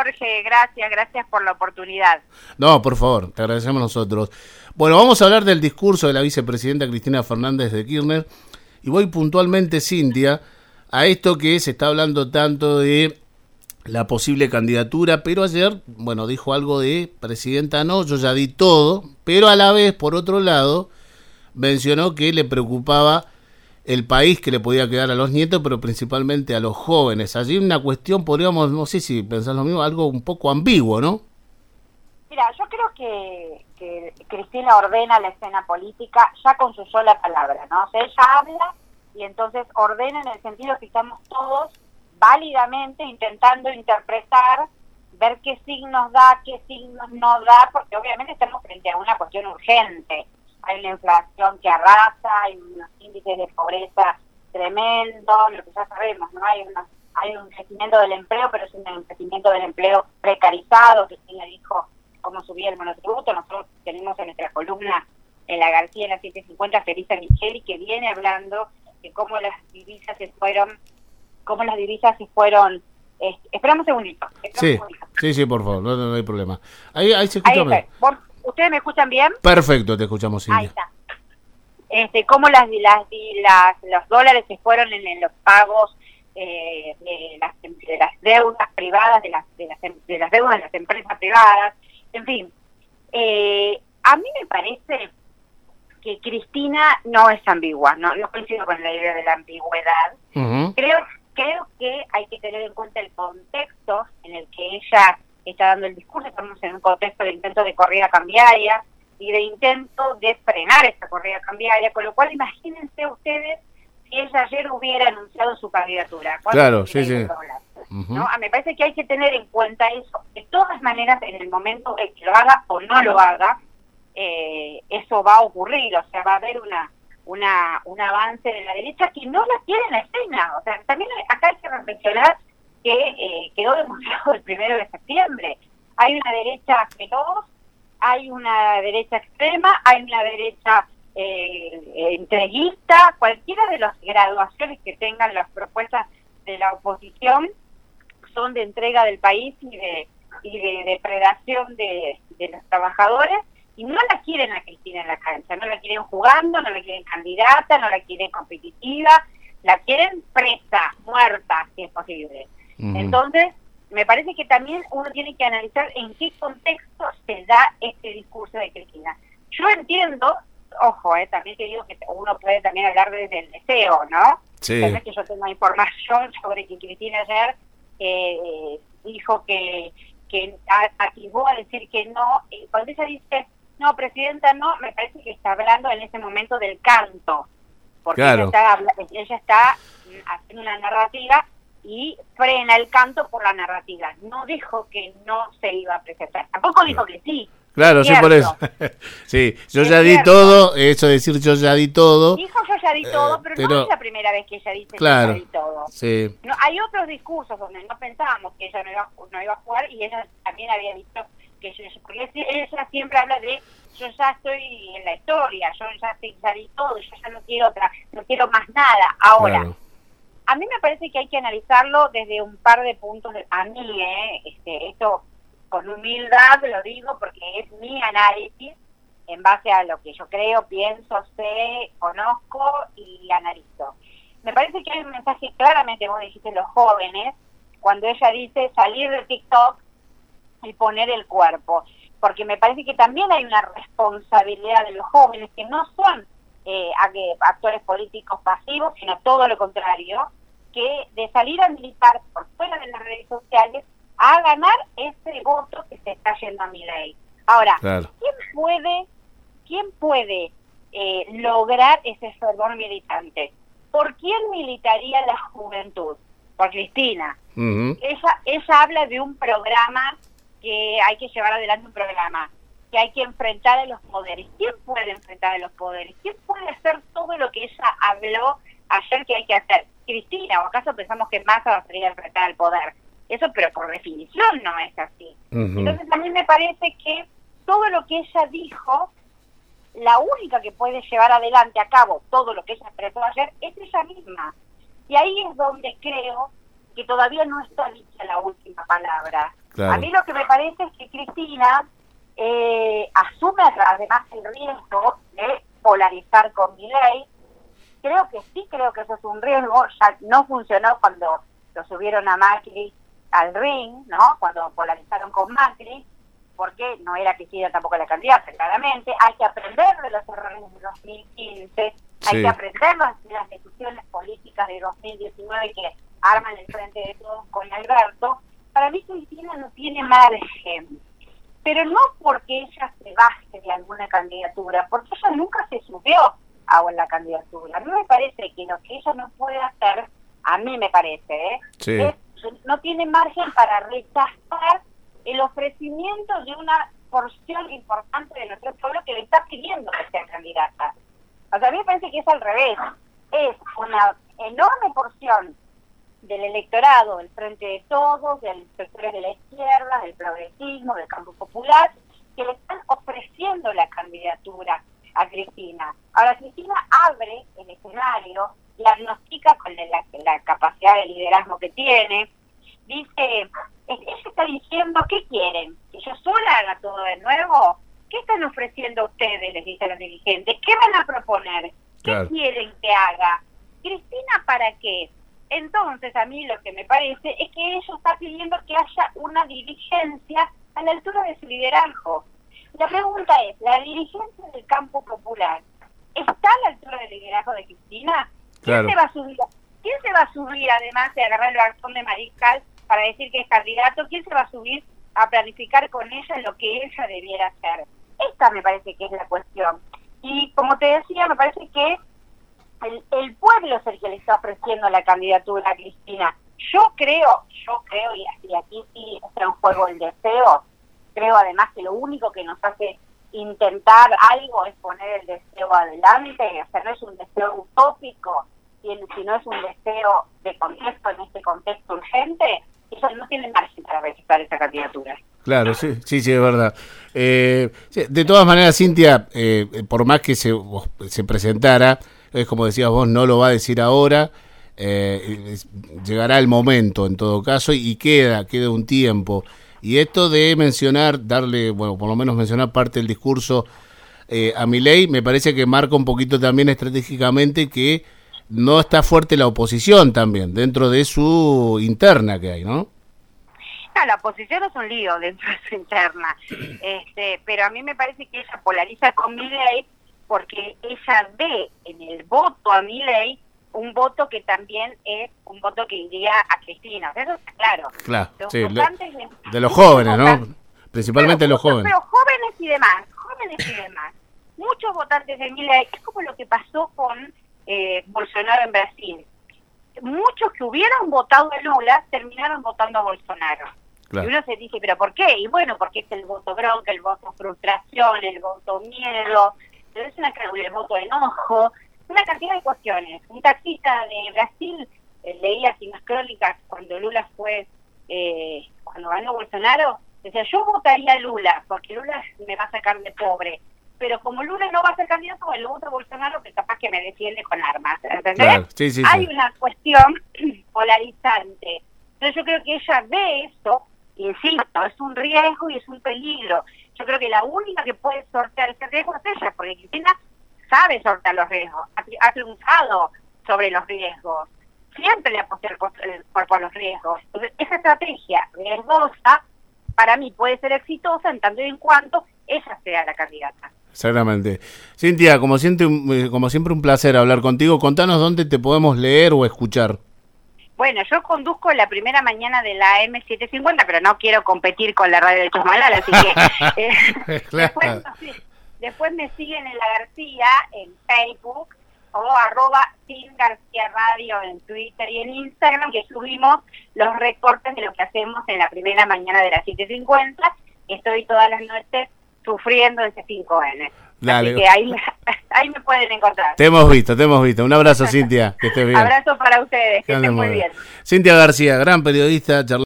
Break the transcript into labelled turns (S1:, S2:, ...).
S1: Jorge, gracias por la oportunidad.
S2: No, por favor, te agradecemos nosotros. Bueno, vamos a hablar del discurso de la vicepresidenta Cristina Fernández de Kirchner y voy puntualmente, Cintia, a esto que se está hablando tanto de la posible candidatura, pero ayer, bueno, dijo algo de presidenta no, yo ya di todo, pero a la vez, por otro lado, mencionó que le preocupaba el país que le podía quedar a los nietos, pero principalmente a los jóvenes. Allí una cuestión, podríamos, no sé si pensás lo mismo, algo un poco ambiguo, ¿no?
S1: Mira, yo creo que Cristina ordena la escena política ya con su sola palabra, ¿no? O sea, ella habla y entonces ordena en el sentido que estamos todos válidamente intentando interpretar, ver qué signos da, qué signos no da, porque obviamente estamos frente a una cuestión urgente. Hay una inflación que arrasa, hay unos índices de pobreza tremendos, lo que ya sabemos, ¿no? Hay un crecimiento del empleo, pero es un crecimiento del empleo precarizado, que Cristina dijo cómo subía el monotributo. Nosotros tenemos en nuestra columna en la García, en la 750, Felisa Micheli, que viene hablando de cómo las divisas se fueron. Esperamos un segundito.
S2: Sí, por favor, no hay problema. Ahí se escucha bien.
S1: ¿Ustedes me escuchan bien?
S2: Perfecto, te escuchamos, Cintia.
S1: Ahí está. Cómo los dólares se fueron en los pagos de las deudas privadas, de las deudas de las empresas privadas, en fin. A mí me parece que Cristina no es ambigua, no coincido con la idea de la ambigüedad.
S2: Uh-huh.
S1: Creo que hay que tener en cuenta el contexto en el que ella está dando el discurso. Estamos en un contexto de intento de corrida cambiaria y de intento de frenar esa corrida cambiaria, con lo cual imagínense ustedes si ella ayer hubiera anunciado su candidatura.
S2: Claro, sí.
S1: Uh-huh. ¿No? Me parece que hay que tener en cuenta eso. De todas maneras, en el momento en que lo haga o no lo haga, eso va a ocurrir, o sea, va a haber un avance de la derecha que no la quiere en la escena. O sea, también acá hay que reflexionar que quedó demostrado el 1 de septiembre. Hay una derecha feroz, hay una derecha extrema, hay una derecha entreguista, cualquiera de las graduaciones que tengan las propuestas de la oposición son de entrega del país y de depredación de los trabajadores, y no la quieren a Cristina en la cancha, no la quieren jugando, no la quieren candidata, no la quieren competitiva, la quieren presa, muerta, si es posible. Uh-huh. Entonces, me parece que también uno tiene que analizar en qué contexto se da este discurso de Cristina. Yo entiendo, ojo, también te digo que uno puede también hablar desde el deseo, ¿no?
S2: Sí.
S1: También que yo tengo información sobre que Cristina ayer dijo que activó a decir que no. Cuando ella dice, no, presidenta, no, me parece que está hablando en ese momento del canto, porque
S2: claro,
S1: ella está haciendo una narrativa y frena el canto por la narrativa. No dijo que no se iba a presentar, tampoco dijo que sí.
S2: Claro, sí, por eso. Sí, yo ya di todo, eso de decir yo ya di todo.
S1: Dijo yo ya di todo, pero no es la primera vez que ella dice
S2: claro,
S1: yo ya di todo.
S2: Sí.
S1: No, hay otros discursos donde no pensábamos que ella no iba a jugar, y ella también había dicho que porque ella siempre habla de yo ya estoy en la historia, yo ya di todo, yo ya no quiero más nada. Ahora, claro, a mí me parece que hay que analizarlo desde un par de puntos. A mí, esto con humildad lo digo porque es mi análisis en base a lo que yo creo, pienso, sé, conozco y analizo. Me parece que hay un mensaje claramente, vos dijiste, los jóvenes, cuando ella dice salir de TikTok y poner el cuerpo, porque me parece que también hay una responsabilidad de los jóvenes que no son actores políticos pasivos, sino todo lo contrario, que de salir a militar por fuera de las redes sociales a ganar ese voto que se está yendo a Milei. Ahora, claro, ¿quién puede lograr ese fervor militante? ¿Por quién militaría la juventud? Por Cristina. Uh-huh. Ella habla de un programa, que hay que llevar adelante un programa, que hay que enfrentar a los poderes. ¿Quién puede enfrentar a los poderes? ¿Quién puede hacer todo lo que ella habló ayer que hay que hacer? Cristina, ¿o acaso pensamos que Massa va a salir a enfrentar al poder? Eso, pero por definición no es así. Uh-huh. Entonces a mí me parece que todo lo que ella dijo, la única que puede llevar adelante a cabo todo lo que ella expresó ayer es ella misma. Y ahí es donde creo que todavía no está dicha la última palabra.
S2: Claro.
S1: A mí lo que me parece es que Cristina asume además el riesgo de polarizar con Milei. Creo que eso es un riesgo. Ya no funcionó cuando lo subieron a Macri al ring, ¿no? Cuando polarizaron con Macri, porque no era Cristina tampoco la candidata, claramente. Hay que aprender de los errores de 2015, hay que aprender de las decisiones políticas de 2019 que arman el frente de todos con Alberto. Para mí Cristina no tiene margen, pero no porque ella se baje de alguna candidatura, porque ella nunca se subió a la candidatura. A mí me parece que lo que ella no puede hacer, a mí me parece, es no tiene margen para rechazar el ofrecimiento de una porción importante de nuestro pueblo que le está pidiendo que sea candidata. O sea, a mí me parece que es al revés. Es una enorme porción del electorado, del Frente de Todos, de los sectores de la izquierda, del progresismo, del campo popular, que le están ofreciendo la candidatura a Cristina. Ahora, Cristina abre el escenario, diagnostica con la capacidad de liderazgo que tiene, dice, ella está diciendo, ¿qué quieren? ¿Que yo sola haga todo de nuevo? ¿Qué están ofreciendo ustedes? Les dicen los dirigentes. ¿Qué van a proponer? ¿Qué quieren que haga? ¿Cristina para qué? Entonces, a mí lo que me parece es que ella está pidiendo que haya una dirigencia a la altura de su liderazgo. La pregunta es, ¿la dirigencia del campo popular está a la altura del liderazgo de Cristina? ¿Quién se va a subir? ¿Quién se va a subir, además de agarrar el bastón de Mariscal para decir que es candidato? ¿Quién se va a subir a planificar con ella lo que ella debiera hacer? Esta me parece que es la cuestión. Y como te decía, me parece que el pueblo es el que le está ofreciendo la candidatura a Cristina. Yo creo, y aquí sí está en juego el deseo, creo además que lo único que nos hace intentar algo es poner el deseo adelante, o sea, no es un deseo utópico, sino es un deseo de contexto, en este contexto urgente, eso no tiene margen para rechazar esa candidatura.
S2: Claro, sí, es verdad. De todas maneras, Cintia, por más que se presentara, es como decías vos, no lo va a decir ahora, llegará el momento en todo caso y queda un tiempo. Y esto de darle, por lo menos mencionar parte del discurso a Milei, me parece que marca un poquito también estratégicamente que no está fuerte la oposición también, dentro de su interna que hay, ¿no?
S1: No, la oposición es un lío dentro de su interna, pero a mí me parece que ella polariza con Milei porque ella ve en el voto a Milei un voto que también es un voto que iría a Cristina. O sea, eso está claro.
S2: Claro, sí, de los jóvenes, ¿no? Principalmente los jóvenes.
S1: Pero jóvenes y demás. Muchos votantes de Milei, es como lo que pasó con Bolsonaro en Brasil. Muchos que hubieran votado a Lula terminaron votando a Bolsonaro. Claro. Y uno se dice, ¿pero por qué? Y bueno, porque es el voto bronca, el voto frustración, el voto miedo, pero es el voto enojo, una cantidad de cuestiones. Un taxista de Brasil leía así unas crónicas cuando Lula fue, cuando ganó Bolsonaro, decía, yo votaría a Lula, porque Lula me va a sacar de pobre. Pero como Lula no va a ser candidato, lo voto a Bolsonaro, que capaz que me defiende con armas, ¿entendés? Claro, sí. Hay una cuestión polarizante. Entonces yo creo que ella ve eso, insisto, es un riesgo y es un peligro. Yo creo que la única que puede sortear ese riesgo es ella, porque Cristina sabe sortear los riesgos, ha triunfado sobre los riesgos, siempre le aposté el cuerpo a los riesgos. Entonces esa estrategia riesgosa, para mí puede ser exitosa en tanto y en cuanto ella sea la candidata.
S2: Exactamente. Cintia, como siempre un placer hablar contigo. Contanos dónde te podemos leer o escuchar.
S1: Bueno, yo conduzco la primera mañana de la M750, pero no quiero competir con la radio de Chusmalal, así que
S2: claro.
S1: después me siguen en La García, en Facebook, o @SinGarciaRadio en Twitter y en Instagram, que subimos los recortes de lo que hacemos en la primera mañana de las 7:50. Estoy todas las noches sufriendo ese 5N. Dale. Así que ahí me pueden encontrar.
S2: Te hemos visto. Un abrazo, Cintia, que estés bien.
S1: Abrazo para ustedes, que estén muy bien.
S2: Cintia García, gran periodista,